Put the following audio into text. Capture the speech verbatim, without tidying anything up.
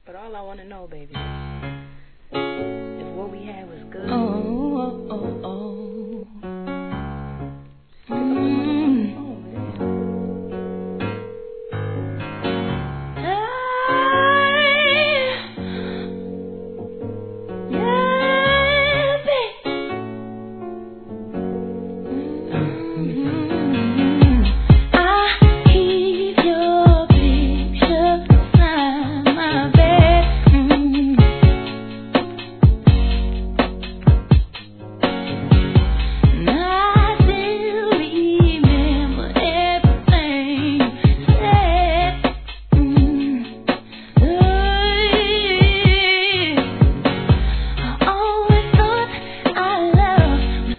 But all I want to know, baby, if what we had was good. Oh, oh, oh, oh.